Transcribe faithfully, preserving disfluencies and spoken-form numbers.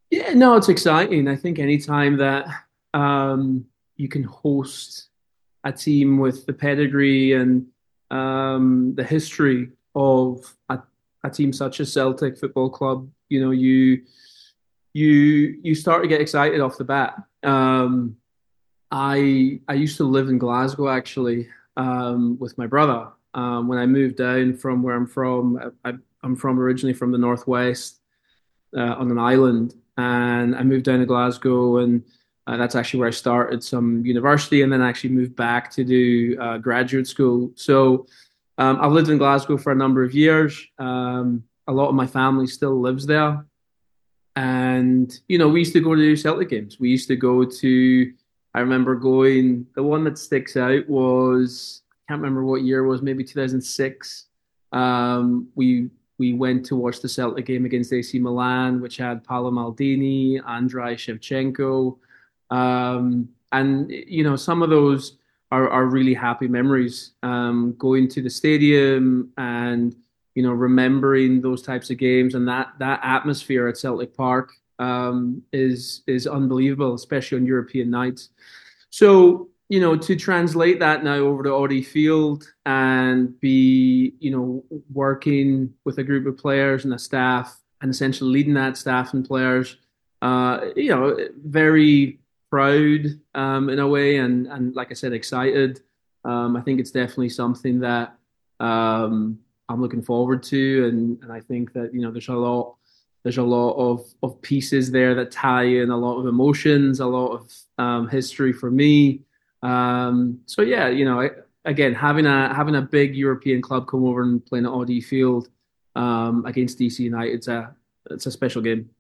Yeah, no, it's exciting. I think anytime that um, you can host a team with the pedigree and um, the history of a, a team such as Celtic Football Club, you know, you you you start to get excited off the bat. Um, I I used to live in Glasgow actually um, with my brother. Um, when I moved down from where I'm from, I, I'm from originally from the northwest uh, on an island, and I moved down to Glasgow, and uh, that's actually where I started some university, and then I actually moved back to do uh, graduate school. So um, I've lived in Glasgow for a number of years. Um, a lot of my family still lives there, and you know we used to go to Celtic games. We used to go to. I remember going. The one that sticks out was I can't remember what year it was. Maybe two thousand six. Um, we we went to watch the Celtic game against A C Milan, which had Paolo Maldini, Andrei Shevchenko, um, and you know some of those are are really happy memories. Um, going to the stadium and you know remembering those types of games and that that atmosphere at Celtic Park um, is is unbelievable, especially on European nights. So, you know, to translate that now over to Audi Field and be, you know, working with a group of players and a staff and essentially leading that staff and players, uh, you know, very proud um, in a way and and like I said, excited. Um, I think it's definitely something that um, I'm looking forward to, and and I think that you know there's a lot there's a lot of of pieces there that tie in a lot of emotions, a lot of um, history for me. Um, so yeah, you know, I, again, having a having a big European club come over and playing at Audi Field um, against D C United, it's a it's a special game.